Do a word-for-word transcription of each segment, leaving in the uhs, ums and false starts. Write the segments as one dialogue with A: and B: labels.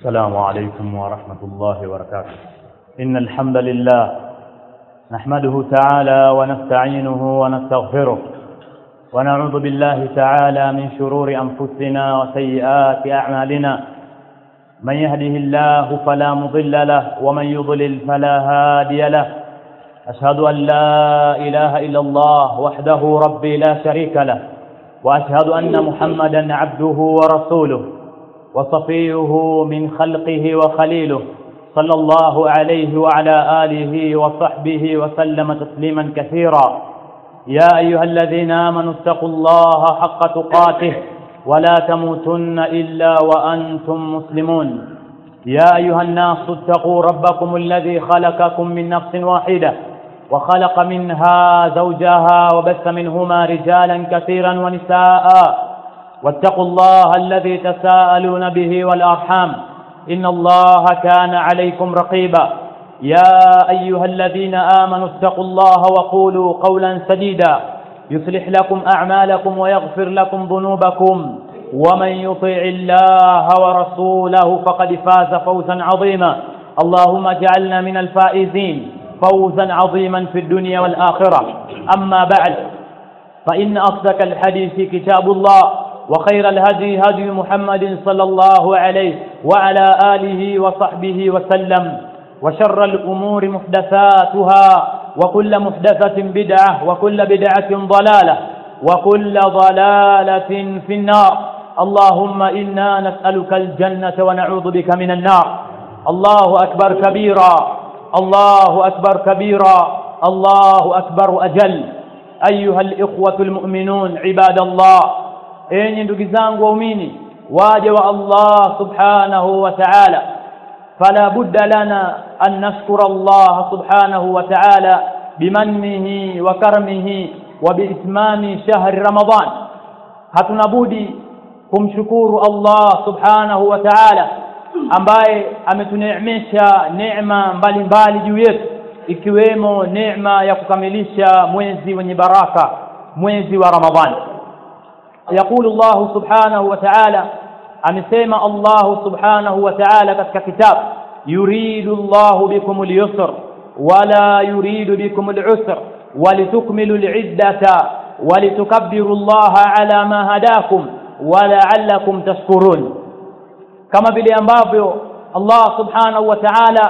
A: السلام عليكم ورحمة الله وبركاته. إن الحمد لله نحمده تعالى ونستعينه ونستغفره ونعوذ بالله تعالى من شرور أنفسنا وسيئات أعمالنا. من يهده الله فلا مضل له ومن يضلل فلا هادي له. أشهد أن لا إله إلا الله وحده ربي لا شريك له، وأشهد أن محمدا عبده ورسوله وصفيه من خلقه وخليله، صلى الله عليه وعلى آله وصحبه وسلم تسليما كثيرا. يا أيها الذين آمنوا اتقوا الله حق تقاته ولا تموتن إلا وأنتم مسلمون. يا أيها الناس اتقوا ربكم الذي خلقكم من نفس واحدة وخلق منها زوجها وبث منهما رجالا كثيرا ونساء، واتقوا الله الذي تساءلون به والأرحام إن الله كان عليكم رقيبا. يا أيها الذين آمنوا اتقوا الله وقولوا قولا سديدا يصلح لكم أعمالكم ويغفر لكم ذنوبكم، ومن يطع الله ورسوله فقد فاز فوزا عظيما. اللهم اجعلنا من الفائزين فوزا عظيما في الدنيا والآخرة. أما بعد، فإن أصدق الحديث كتاب الله، وخير الهدي هدي محمد صلى الله عليه وعلى آله وصحبه وسلم، وشر الأمور محدثاتها، وكل محدثة بدعة، وكل بدعة ضلالة، وكل ضلالة في النار. اللهم إنا نسألك الجنة ونعوذ بك من النار. الله أكبر كبيرا، الله أكبر كبيرا، الله أكبر أجل. أيها الإخوة المؤمنون عباد الله، enyi ndugu zangu waumini waja wa Allah subhanahu wa ta'ala, fala budda lana an nashkura Allah subhanahu wa ta'ala bimannihi wa karmihi wa biitmami shahri Ramadan. Hatuna budi kumshukuru Allah subhanahu wa ta'ala ambaye ametuneemesha neema mbalimbali juu yetu, ikiwemo neema ya kukamilisha mwezi wenye baraka, mwezi wa Ramadhani. يقول الله سبحانه وتعالى أمسيما الله سبحانه وتعالى كتاب يريد الله بكم اليسر ولا يريد بكم العسر ولتكملوا العدة ولتكبروا الله على ما هداكم ولعلكم تشكرون. كما بلي ambavyo Allah subhanahu wa ta'ala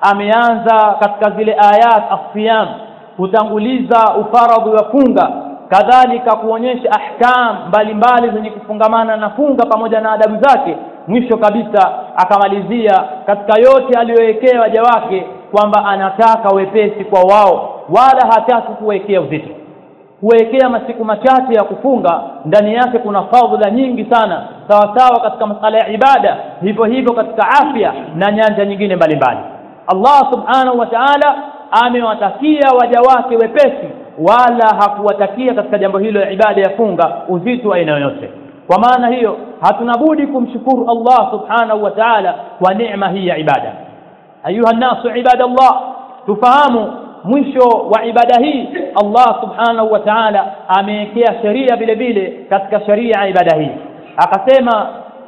A: ameanza katika zile ayat as-siyam kutanguliza ufaradhi wa funga, kadhalika kuonyesha ahkam mbalimbali zenye kufungamana na funga pamoja na adabu zake. Mwisho kabisa akamalizia katika yote aliyowekea waja wake kwamba anataka wepesi kwa wao, wala hataki kuwekea uzito. Kuwekea masiku machache ya kufunga ndani yake kuna fadhila nyingi sana, sawa sawa katika masuala ya ibada, hivyo hivyo katika afya na nyanja nyingine mbalimbali. Allah subhanahu wa ta'ala amewatakia waja wake wepesi, wala hakuwatakia katika jambo hilo ya ibada ya funga uzito aina yoyote. Kwa maana hiyo hatuna budi kumshukuru Allah subhanahu wa ta'ala kwa neema hii ya ibada. Ayuha nasu ibadallah, tufahamu mwisho wa ibada hii Allah subhanahu wa ta'ala amewekea sheria vile vile katika sheria ya ibada hii. Akasema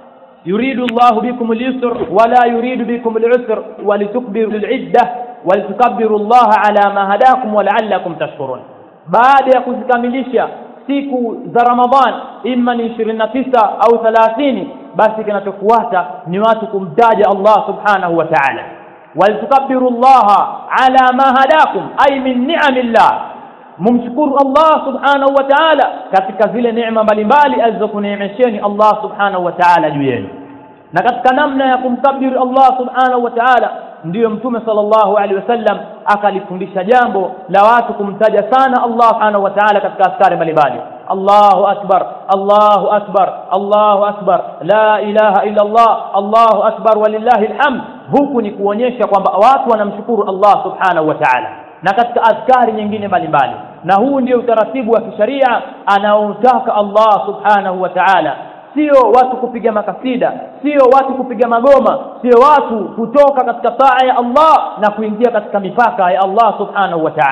A: yuridu Allah bikum al-yusr wala yuridu bikum al-usr walitukbiru al-iddah walitukabbiru Allah ala ma hadakum wa la'allakum tashkurun. Baada ya kuzikamilisha siku za Ramadhan, imma ni ishirini na tisa au thelathini, basi kinachofuata ni watu kumtaja Allah subhanahu wa ta'ala. Walitukabbiru Allah ala ma hadakum ay min ni'amillah, mumshukuru Allah subhanahu wa ta'ala katika zile neema mbalimbali alizokuneemesheni Allah subhanahu wa ta'ala juu yenu. Na katika namna ya kumkabiri Allah subhanahu wa ta'ala ndiyo Mtume sallallahu alaihi wasallam akalifundisha jambo la watu kumtaja sana Allah subhanahu wa ta'ala katika askari mbalimbali. Allahu akbar, Allahu akbar, Allahu akbar, la ilaha illa Allah, Allahu akbar walillahi alhamd. Huku ni kuonyesha kwamba watu wanamshukuru Allah subhanahu wa ta'ala, na katika askari nyingine mbalimbali. Na huu ndio utaratibu wa kisheria anaotaka Allah subhanahu wa ta'ala. Sio watu kupiga makasida, sio watu kupiga magoma, sio watu kutoka katika taa ya Allah na kuingia katika mipaka ya Allah subhanahu wa ta'ala.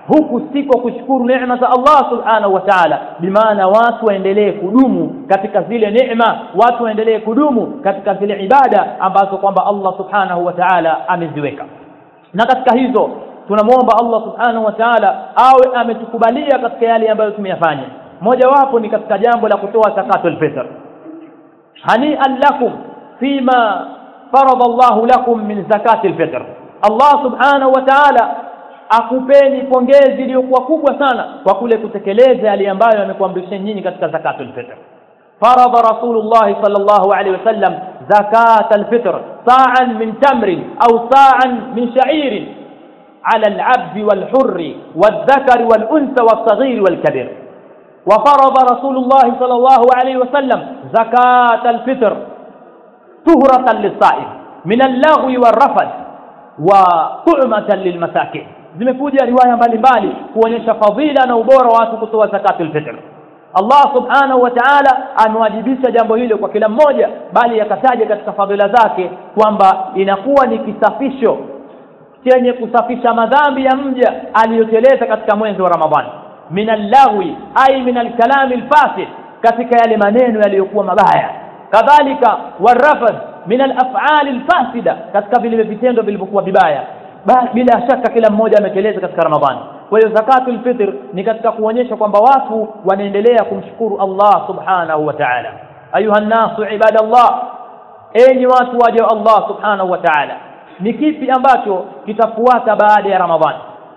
A: huku siko kushukuru neema za Allah subhanahu wa ta'ala. Bimaana watu waendelee kudumu katika zile neema, watu waendelee kudumu katika zile ibada ambazo kwamba Allah subhanahu wa ta'ala ameziweka. Na katika hizo tunamuomba Allah subhanahu wa ta'ala awe ametukubalia katika yale ambayo tumeyafanya. Moja wapo ni katika jambo la kutoa zakatul fitr. Hani'an lakum fima farada Allah lakum min zakatil fitr. Allah subhanahu wa ta'ala akupeni pongezi iliyokuwa kubwa sana kwa kule kutekeleza yale ambayo amekuamrisha nyinyi katika zakatul fitr. Farada Rasulullah sallallahu alaihi wasallam zakatul fitr sa'an min tamrin au sa'an min sha'irin على العبد والحر والذكر والأنثى والصغير والكبير. وفرض رسول الله صلى الله عليه وسلم زكاة الفطر طهرة للصائم من اللغو والرفث وطعمة للمساكين. zimekuja riwaya mbalimbali kuonyesha fadhila na ubora wa watu kutoa zakatul fitr. Allah subhanahu wa ta'ala amewajibisha jambo hilo kwa kila mmoja, bali akataja katika fadhila zake kwamba inakuwa ni kisafisho chenye kusafisha madhambi ya mja aliyoteleza katika mwezi wa Ramadhani, minal lagwi ay minal kalami alfasid, katika yale maneno yaliyokuwa mabaya, kadhalika warafath minal af'ali alfasida, katika vile vitendo vilivyokuwa vibaya. Bila shaka kila mmoja ameteleza katika Ramadhani. Kwa hiyo zakatul fitr ni katika kuonyesha kwamba watu wanaendelea kumshukuru Allah subhanahu wa ta'ala. Ayuha nasu ibadallah, enyi watu waja Allah subhanahu wa ta'ala, ni kipi ambacho kitafuata baada ya Ramadhani?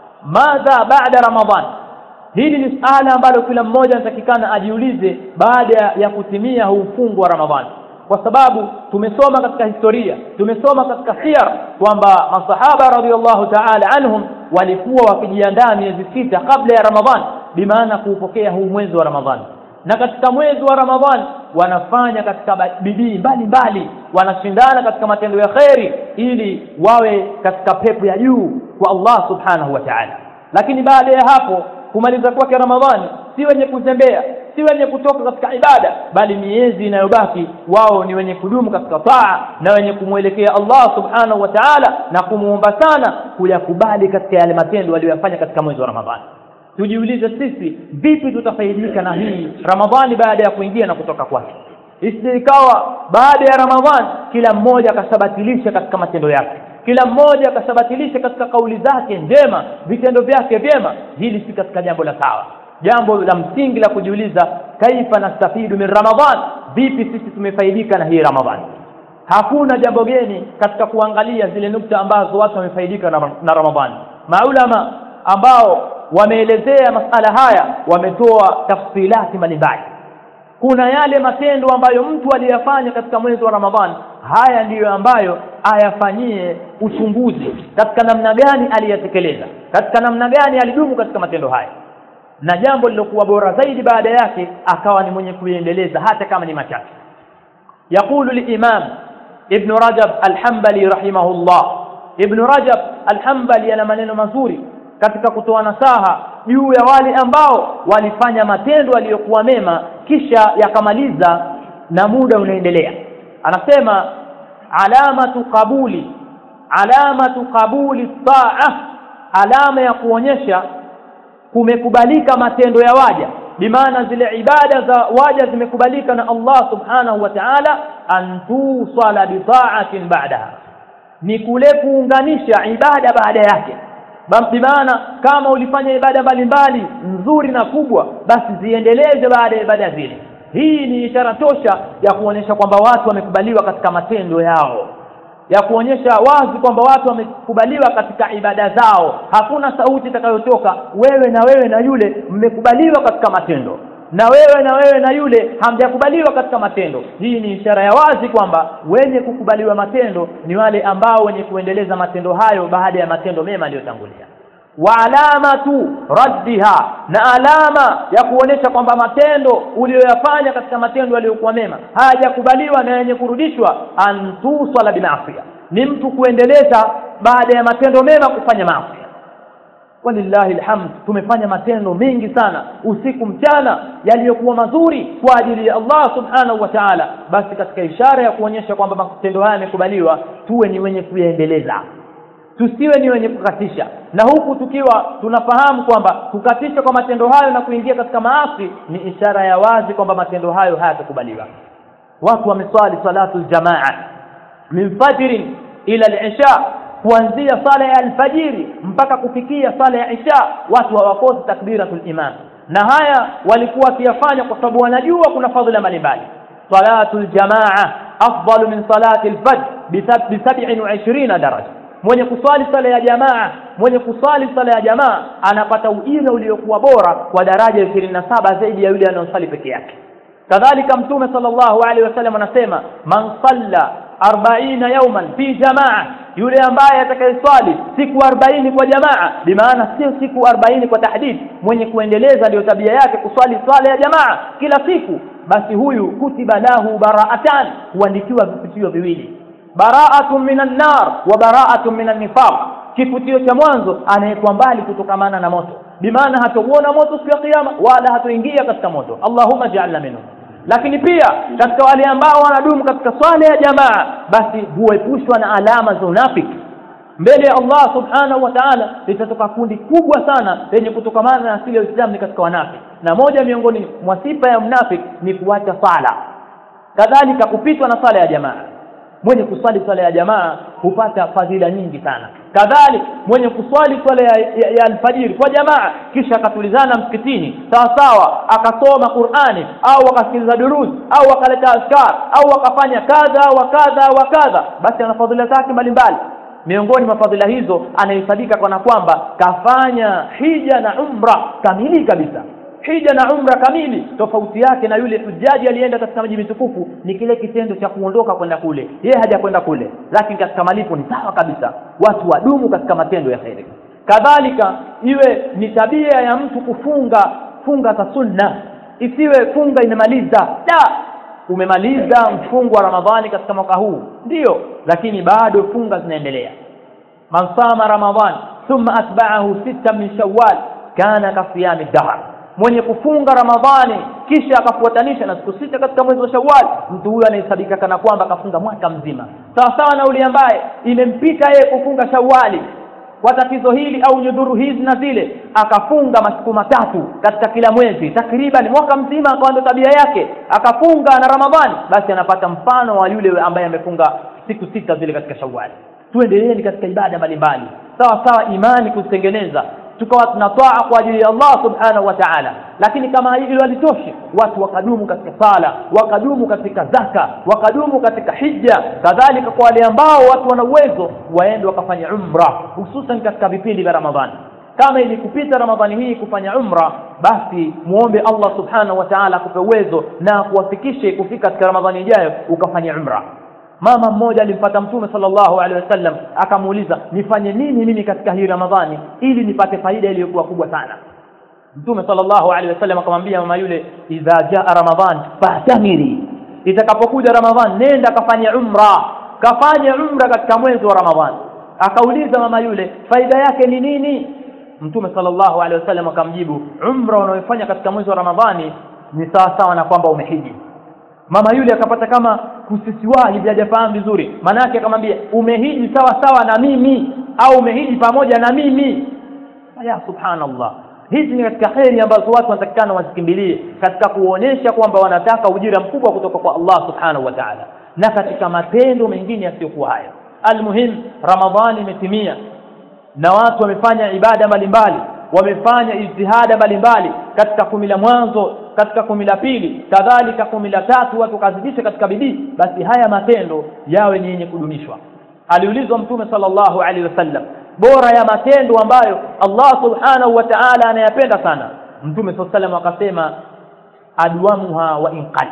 A: Madha baada Ramadhani? Hili ni swala ambalo kila mmoja anatakikana ajiulize baada ya kutimia huu fungu wa Ramadhani, kwa sababu tumesoma katika historia, tumesoma katika siyar kwamba masahaba radhiyallahu ta'ala anhum walikuwa wakijiandaa miezi sita kabla ya Ramadhani, bimaana kuupokea huu mwezi wa Ramadhani. Na katika mwezi wa Ramadhani wanafanya katika bidii mbalimbali, wanashindana katika matendo ya khairi ili wawe katika pepo ya juu kwa Allah subhanahu wa ta'ala. Lakini baada ya hapo kumaliza kwake Ramadhani, si wenye kuzembea, si wenye kutoka katika ibada, bali miezi inayobaki wao ni wenye kudumu katika taa na wenye kumuelekea Allah subhanahu wa ta'ala na kumuomba sana kuyakubali katika yale matendo waliyofanya katika mwezi wa Ramadhani. Tujiulize sisi, vipi tutafaidika na hii Ramadhani baada ya kuingia na kutoka kwake? Isije ikawa baada ya Ramadhani kila mmoja akasabatilisha katika matendo yake, kila mmoja akasabatilisha katika kauli zake njema, vitendo vyake vyema. Hili si katika jambo la sawa. Jambo la msingi la kujiuliza, kaifa nastafidu min Ramadhan, vipi sisi tumefaidika na hii Ramadhani? Hakuna jambo geni katika kuangalia zile nukta ambazo watu wamefaidika na, na Ramadhani. Maulama ambao wameelezea masala haya wametoa tafsilati mbalimbali. Kuna yale matendo ambayo mtu aliyafanya katika mwezi wa Ramadhani, haya ndiyo ambayo ayafanyie uchunguzi katika namna gani aliyatekeleza, katika namna gani alidumu katika matendo haya, na jambo lilokuwa bora zaidi baada yake akawa ni mwenye kuendeleza hata kama ni machache. Yaqulu al-Imam Ibn Rajab al-Hanbali rahimahullah. Ibn Rajab al-Hanbali ana maneno mazuri katika kutoa nasaha juu ya wale ambao walifanya matendo yaliyokuwa mema kisha yakamaliza na muda unaendelea. Anasema alamatu qabuli, alamatu qabuli taa, alama ya kuonyesha kumekubalika matendo ya waja, bimaana zile ibada za waja zimekubalika na Allah subhanahu wa ta'ala, antu sala bi ta'atin ba'daha, ni kule kuunganisha ibada baada yake. Bimaana kama ulifanya ibada mbalimbali nzuri na kubwa, basi ziendeleze baada ya ibada zile. Hii ni ishara tosha ya kuonyesha kwamba watu wamekubaliwa katika matendo yao, ya kuonyesha wazi kwamba watu wamekubaliwa katika ibada zao. Hakuna sauti itakayotoka wewe na wewe na yule mmekubaliwa katika matendo, na wewe na wewe na yule hamjakubaliwa katika matendo. Hii ni ishara ya wazi kwamba wenye kukubaliwa matendo ni wale ambao wenye kuendeleza matendo hayo baada ya matendo mema yaliyotangulia. Wa alamatu raddiha, na alama ya kuonesha kwamba matendo uliyoyafanya katika matendo yaliyokuwa mema hayajakubaliwa na yenye kurudishwa, antusala binafia, ni mtu kuendeleza baada ya matendo mema kufanya maasi. Walillahi alhamd, tumefanya matendo mengi sana usiku mchana yaliyokuwa mazuri kwa ajili ya Allah subhanahu wa ta'ala. Basi katika ishara ya kuonyesha kwamba matendo haya yamekubaliwa, tuwe ni wenye kuyaendeleza.
B: tusiwe ni wenye kukatisha. Na huku tukiwa tunafahamu kwamba kukatisha kwa matendo hayo na kuingia katika maasi ni ishara ya wazi kwamba matendo hayo hayatakubaliwa. Watu wameswali salatul jamaa min fajrin ila al-isha, kuanzia sala ya alfajiri mpaka kufikia sala ya isha, watu hawakosi takbiratul imam. Na haya walikuwa wakiyafanya kwa sababu wanajua kuna fadhila mbalimbali. Salatul jamaa afdalu min salati al-fajr bi sab'in wa ishrina daraja. Mwenye kuswali sala ya jamaa, mwenye kuswali sala ya jamaa anapata ujira uliokuwa bora kwa daraja ishirini na saba zaidi ya yule anayosali peke yake. Kadhalika Mtume sallallahu alaihi wasallam anasema, man salla arobaini yawman fi jamaa, yule ambaye atakayeswali siku arobaini kwa jamaa, bi maana sio siku arobaini kwa tahdid, mwenye kuendeleza ndio tabia yake kuswali swala ya jamaa kila siku, basi huyu kutiba lahu bara'atan, huandikiwa vifutio viwili, bara'atun minan nar wa bara'atun minan nifaq. Kifutio cha mwanzo anayekuwa mbali kutokamana na moto, bi maana hataona moto siku ya kiyama wala hatoingia katika moto. Allahumma ja'alna minhum. Lakini pia katika wale ambao wanadumu katika swala ya jamaa, basi huepushwa na alama za unafiki. Mbele ya Allah subhanahu wa ta'ala litatoka kundi kubwa sana lenye kutokamana na asili ya Uislamu ni katika wanafiki, na moja miongoni mwa sifa ya mnafiki ni kuacha sala, kadhalika kupitwa na sala ya jamaa. Mwenye kuswali swala ya jamaa hupata fadhila nyingi sana. Kadhalika mwenye kuswali swala ya, ya, ya alfajiri kwa jamaa kisha akatulizana msikitini sawa sawa, akasoma Qur'ani au akasikiliza durus au akaleta azkar au akafanya kadha wa kadha wa kadha, basi ana fadhila zake mbalimbali. Miongoni mwa fadhila hizo anahesabika kana kwamba kafanya hija na umra kamili kabisa. Hija na umra kamili, tofauti yake na yule hujaji alienda katika mji mtukufu ni kile kitendo cha kuondoka kwenda kule, yeye hajakwenda kule, lakini katika malipo ni sawa kabisa. Watu wadumu katika matendo ya khairi. Kadhalika iwe ni tabia ya mtu kufunga funga za sunna, isiwe funga inamaliza da umemaliza mfungo wa Ramadhani katika mwaka huu ndio, lakini bado funga zinaendelea. Man sama Ramadhan thumma atba'ahu sita min Shawwal kana kasiyami dahr, mwenye kufunga Ramadhani kisha akafuatanisha na siku sita katika mwezi wa Shawwal, mtu huyo anahesabika kana kwamba kafunga mwaka mzima, sawa sawa na yule ambaye imempita yeye kufunga Shawwali kwa tatizo hili au nyudhuru hizi na zile, akafunga masiku matatu katika kila mwezi, takriban mwaka mzima akawa tabia yake, akafunga na Ramadhani, basi anapata mfano wa yule ambaye amefunga siku sita zile katika Shawwal. Tuendeleeni katika ibada mbalimbali sawa sawa, imani kuzitengeneza, tukawa tunatoa kwa ajili ya Allah subhanahu wa ta'ala. Lakini kama hili walitoshi, watu wakadumu katika sala, wakadumu katika zaka, wakadumu katika hija. Kadhalika kwa wale ambao watu wana uwezo waende wakafanya umra, hususan katika vipindi vya Ramadhani. Kama ili kupita Ramadhani hii kufanya umra, basi muombe Allah subhanahu wa ta'ala akupe uwezo na kuwafikishe kufika katika Ramadhani ijayo ukafanya umra. Mama mmoja alimpata Mtume sallallahu alaihi wasallam akamuuliza, nifanye nini mimi katika hii Ramadhani ili nipate faida iliyokuwa kubwa sana? Mtume sallallahu alaihi wasallam akamwambia mama yule, idha jaa Ramadhan fahtamiri, itakapokuja Ramadhan nenda kafanya umra, kafanya umra katika mwezi wa Ramadhan. Akauliza mama yule, faida yake ni nini? Mtume sallallahu alaihi wasallam akamjibu, umra unayofanya katika mwezi wa Ramadhani ni sawa sawa na kwamba umehiji. Mama yule akapata kama kusisiwahi, hajafahamu vizuri. Maana yake akamwambia, umehiji sawa sawa na mimi au umehiji pamoja na mimi? Ya subhanallah, hizi ni katika khairi ambazo watu wanatakikana wazikimbilie katika kuonesha kwamba wanataka ujira mkubwa kutoka kwa Allah subhanahu wa ta'ala, na katika matendo mengine yasiyokuwa haya. Almuhim, Ramadhani imetimia na watu wamefanya ibada mbalimbali, wamefanya ijtihada mbalimbali katika kumi la mwanzo, katika kumi la pili, kadhalika kumi la tatu, watu kazidisha katika bidii, basi haya matendo yawe ni yenye kudumishwa. Aliulizwa Mtume sallallahu alaihi wasallam, bora ya matendo ambayo Allah subhanahu wa ta'ala anayapenda sana, Mtume sallallahu alaihi wasallam akasema, adwamuha wa inqal,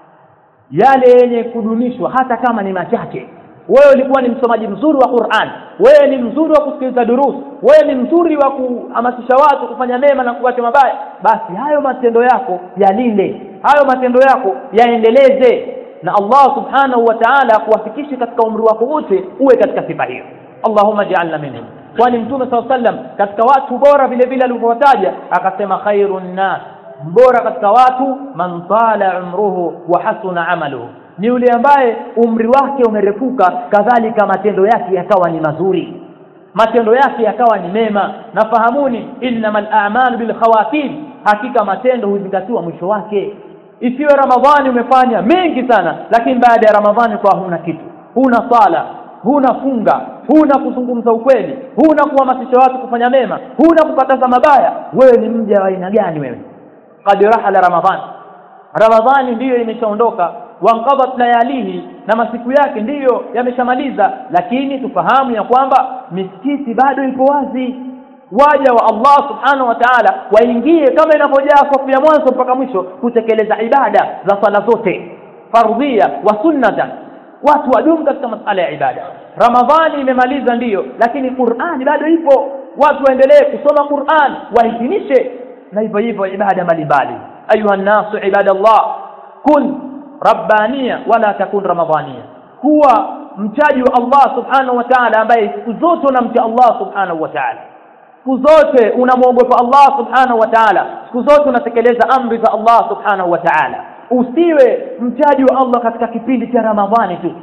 B: yale yenye kudumishwa hata kama ni machache. Wewe ulikuwa ni msomaji mzuri wa Qur'an, wewe ni mzuri wa kusikiliza durus, wewe ni mzuri wa kuhamasisha watu kufanya mema na kuacha mabaya, basi hayo matendo yako yalinde, hayo matendo yako yaendeleze, na Allah subhanahu wa ta'ala kuwafikisha katika umri wako wote uwe katika sifa hiyo. Allahumma ja'alna minhum. Kwani Mtume sallallahu alaihi wasallam katika watu bora vile vile alivyowataja akasema, khairun nas, bora katika watu man tala umruhu wa hasuna amaluhu, ni yule ambaye umri wake umerefuka, kadhalika matendo yake yakawa ni mazuri. matendo yake yakawa ni mema. Na fahamuni innamal a'malu bil khawatim, hakika matendo huzingatiwa mwisho wake. Isiwe Ramadhani umefanya mengi sana lakini baada ya Ramadhani kwa huna kitu, huna sala, huna funga, huna kuzungumza ukweli, huna kuhamasisha watu kufanya mema, huna kukataza mabaya, wewe ni mja wa aina gani wewe? Qad rahala Ramadhan, Ramadhani ndiyo imeshaondoka, wanqadat layalihi, na masiku yake ndiyo yameshamaliza. Lakini tufahamu ya kwamba misikiti bado ipo wazi, waja wa Allah subhanahu wa ta'ala waingie kama inavyojaa safu ya mwanzo mpaka mwisho kutekeleza ibada za sala zote fardhia wa sunnata. Watu wadumu katika masuala ya ibada. Ramadhani imemaliza ndiyo, lakini Qur'ani bado ipo, watu waendelee kusoma Qur'an, wahitimishe na hivyo hivyo ibada mbalimbali. Ayuha nasu ibadallah, kun rabbaniya wala takun ramadhaniya, kuwa mchaji wa Allah subhanahu wa ta'ala ambaye siku zote unamcha Allah subhanahu wa ta'ala, siku zote unamwogopa Allah subhanahu wa ta'ala, siku zote unatekeleza amri za Allah subhanahu wa ta'ala. Usiwe mchaji wa Allah katika kipindi cha Ramadhani tu.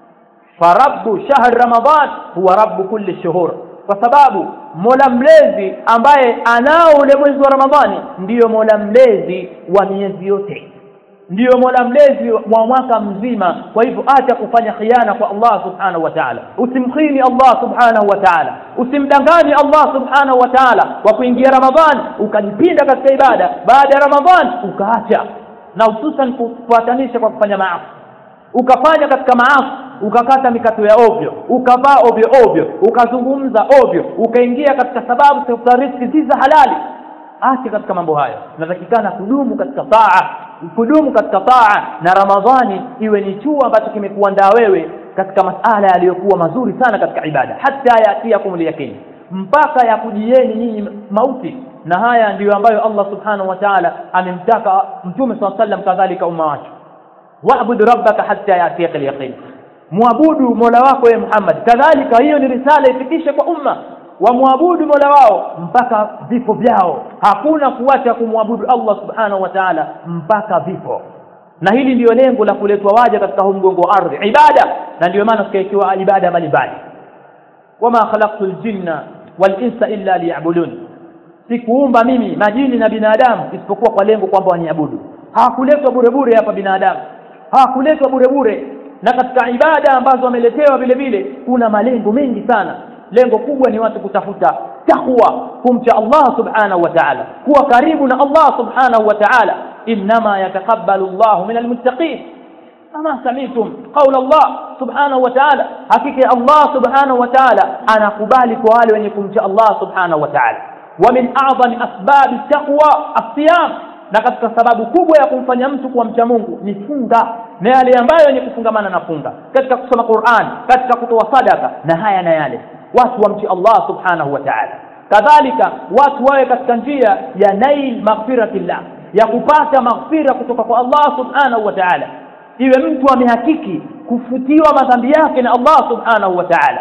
B: Farabbu shahr Ramadhan huwa rabbu kulli shuhur, kwa sababu Mola mlezi ambaye anao ule mwezi wa Ramadhani ndiyo Mola mlezi wa miezi yote, ndiyo Mola mlezi wa mwaka mzima. Kwa hivyo acha kufanya khiana kwa Allah subhanahu wa ta'ala, usimkhini Allah subhanahu wa ta'ala, usimdanganye Allah subhanahu wa ta'ala kwa kuingia Ramadhani ukajipinda katika ibada, baada ya Ramadhani ukaacha, na hususan kufuatanisha kwa kufanya maasi, ukafanya katika maasi, ukakata mikato ya ovyo, ukavaa ovyo ovyo, ukazungumza ovyo, ukaingia katika sababu za riziki si za halali. Acha katika mambo hayo. Natakikana kudumu katika taa, kudumu katika taa, na Ramadhani iwe ni chuo ambacho kimekuandaa wewe katika masala yaliyokuwa mazuri sana katika ibada, hata yatiakum al-yaqin, mpaka yakujieni nyinyi mauti. Na haya ndiyo ambayo Allah subhanahu wa ta'ala amemtaka Mtume sallallahu alaihi wasallam kadhalika umma wake, wa'bud rabbaka hatta yatiaka al-yaqin, muabudu Mola wako ya Muhammad. Kadhalika hiyo ni risala ifikishe kwa umma, wa muabudu Mola wao mpaka vifo vyao. Hakuna kuacha kumwabudu Allah subhanahu wa ta'ala mpaka vifo. Na hili ndio lengo la kuletwa waja katika huu mgongo wa ardhi, ibada. Na ndio maana tukaekiwa ibada mbalimbali, wama khalaqtul jinna wal insa illa liya'budun, sikuumba mimi majini na binadamu isipokuwa kwa lengo kwamba waniabudu. Hakuletwa bure bure hapa binadamu, hakuletwa bure bure. Na katika ibada ambazo wameletewa vile vile kuna malengo mengi sana. Lengo kubwa ni watu kutafuta takwa, kumcha Allah subhanahu wa ta'ala, kuwa karibu na Allah subhanahu wa ta'ala. Inma yataqabbalu Allahu minal muttaqin, kama samitum qaula Allah subhanahu wa ta'ala, hakika Allah subhanahu wa ta'ala anakubali kwa wale wenye kumcha Allah subhanahu wa ta'ala. Wa min a'zami asbab at-taqwa as-siyam, na katika sababu kubwa ya kumfanya mtu kuwa mcha Mungu ni funga, na yale ambayo ni kufungamana na funga, katika kusoma Qur'an, katika kutoa sadaka, na haya na yale. Watu wamchi Allah subhanahu wa ta'ala. Kadhalika watu wawe katika njia ya nail maghfiratillah, ya kupata maghfira kutoka kwa Allah subhanahu wa ta'ala. Iwe mtu amehakiki kufutiwa madhambi yake na Allah subhanahu wa ta'ala.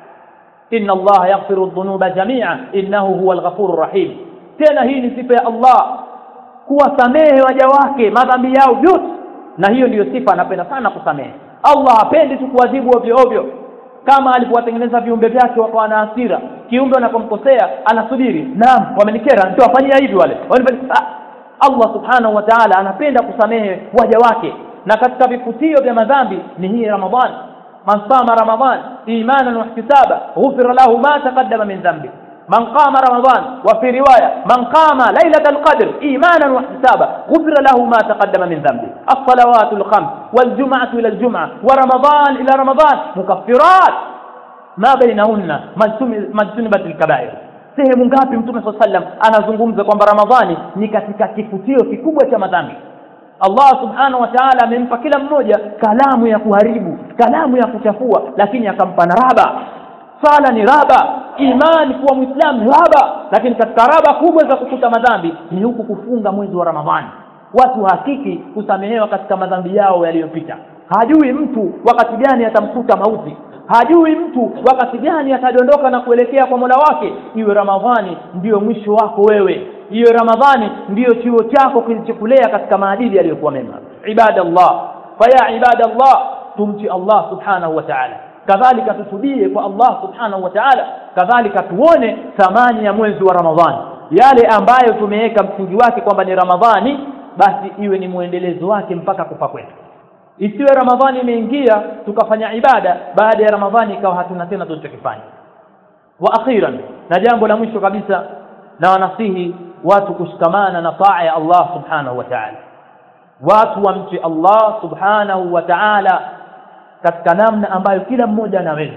B: Inna Allah yaghfiru dhunuba jami'a innahu huwal ghafurur rahim. Tena hii ni sifa ya Allah, kuwasamehe waja wake madhambi yao yote, na hiyo ndiyo sifa anapenda sana kusamehe. Allah hapendi tu kuadhibu ovyo ovyo, kama alipowatengeneza viumbe vyake wakawa na hasira. Kiumbe anapomkosea anasubiri, naam wamenikera nitawafanyia hivi wale. Allah subhanahu wa ta'ala anapenda kusamehe waja wake, na katika vifutio vya madhambi ni hii Ramadhan. Man sama Ramadhan imanan wa ihtisaba ghufira lahu ma taqaddama min dhanbi. Man qama Ramadhan, wa fi riwaya man qama laylatal qadr imanan wa ihtisaba ghufira lahu ma taqaddama min dhanbi. As-salawatul khams wal jum'atu ila al-jum'ah wa Ramadan ila Ramadan mukaffirat ma bainahunna majtunibatil kaba'ir. Sehemu ngapi Mtume sallallahu alaihi wasallam anazungumza kwamba Ramadhani ni katika kifutio kikubwa cha madhambi. Allah subhanahu wa ta'ala amempa kila mmoja kalamu ya kuharibu, kalamu ya kuchafua, lakini akampa na raba. Sala ni raba, imani kuwa Muislamu ni raba, lakini katika raba kubwa za kufuta madhambi ni huku kufunga mwezi wa Ramadhani. Watu hakiki kusamehewa katika madhambi yao yaliyopita. Hajui mtu wakati gani atamkuta mauti, hajui mtu wakati gani atadondoka na kuelekea kwa Mola wake. Iwe Ramadhani ndiyo mwisho wako wewe, iwe Ramadhani ndiyo chuo chako kilichokulea katika maadili yaliyokuwa mema. Ibadallah, fa ya ibadallah, tumchi Allah subhanahu wa ta'ala. Kadhalika tusudie kwa Allah subhanahu wa ta'ala kadhalika tuone thamani ya mwezi wa Ramadhani. Yale ambayo tumeweka msingi wake kwamba ni Ramadhani, basi iwe ni muendelezo wake mpaka kufa kwetu. Isiwe Ramadhani imeingia tukafanya ibada, baada ya Ramadhani ikawa hatuna tena tunachokifanya. Wa akhiran, na jambo la mwisho kabisa, na wanasihi watu kushikamana na taa ya Allah subhanahu wa ta'ala. Watu wamche Allah subhanahu wa ta'ala katika namna ambayo kila mmoja anaweza.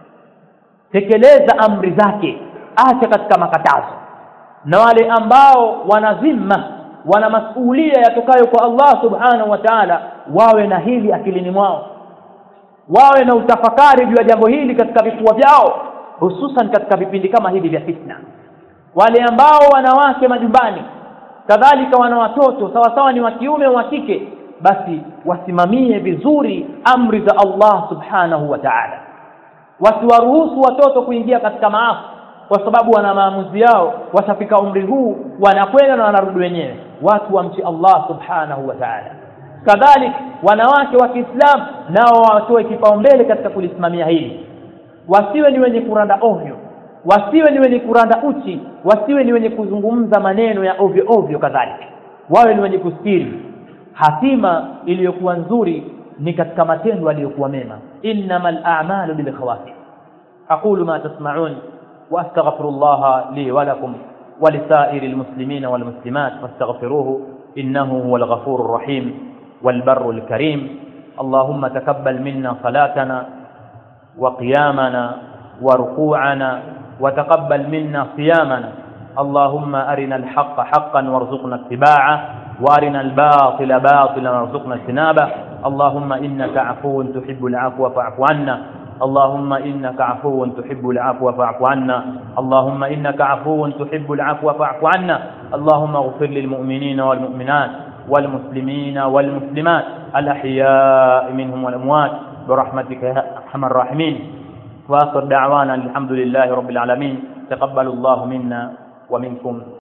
B: Tekeleza amri zake, acha katika makatazo. Na wale ambao wanazima, wana masuhulia yatokayo kwa Allah subhanahu wa ta'ala, wawe na hili akilini mwao, wawe na utafakari juu ya jambo hili katika vifua vyao, hususan katika vipindi kama hivi vya fitna. Wale ambao wanawake majumbani, kadhalika wana watoto sawa sawa ni wa kiume au wa kike, basi wasimamie vizuri amri za Allah subhanahu wa ta'ala. Wasiwaruhusu watoto kuingia katika maafa, kwa sababu wana maamuzi yao, watafika umri huu wanakwenda na wanarudi wenyewe. Watu wamchi Allah subhanahu wa ta'ala. Kadhalika wanawake wa Kiislamu nao watoe kipaumbele katika kulisimamia hili. Wasiwe ni wenye kuranda ovyo, wasiwe ni wenye kuranda uchi, wasiwe ni wenye kuzungumza maneno ya ovyo ovyo. Kadhalika wawe ni wenye kustiri. Hatima iliyokuwa nzuri ni katika matendo yaliyokuwa mema. Innamal a'malu bil khawatim. aqulu ma tasma'un wa astaghfirullaha li wa lakum wa lisairil muslimina wal muslimat fastaghfiruhu innahu huwal ghafurur rahim wal barrul karim. Allahumma taqabbal minna salatana wa qiyamana wa ruku'ana wa taqabbal minna siyamana. Allahumma arina al-haqqa haqqan warzuqna ittiba'ah وارنا الباطل باطلا وارزقنا اجتنابه. اللهم إنك عفو تحب العفو فاعف عنا. اللهم إنك عفو تحب العفو فاعف عنا. اللهم إنك عفو تحب العفو فاعف عنا. اللهم اغفر للمؤمنين والمؤمنات والمسلمين والمسلمات الأحياء منهم والأموات برحمتك يا أرحم الراحمين. وآخر دعوانا الحمد لله رب العالمين. تقبل الله منا ومنكم.